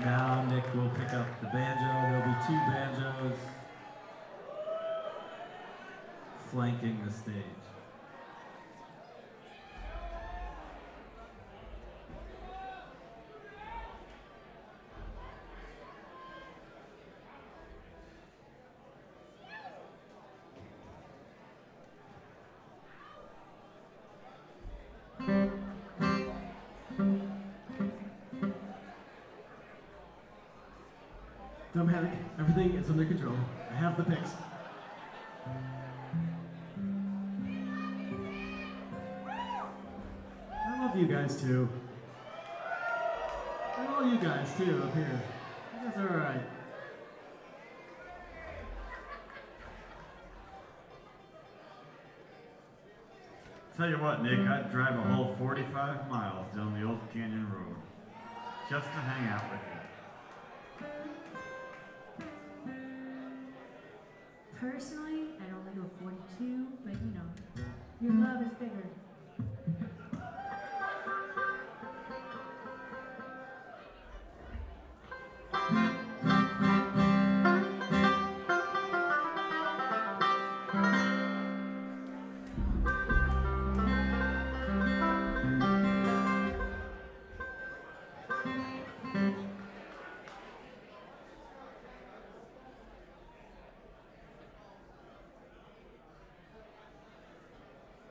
Now Nick will pick up the banjo. There'll be two banjos flanking the stage. Dumb Havoc, everything is under control. I have the picks. I love you guys too. And all you guys too up here. You guys are alright. Tell you what, Nick, I'd drive a whole 45 miles down the Old Canyon Road just to hang out with you. Personally, I'd only go 42, but you know, your love is bigger.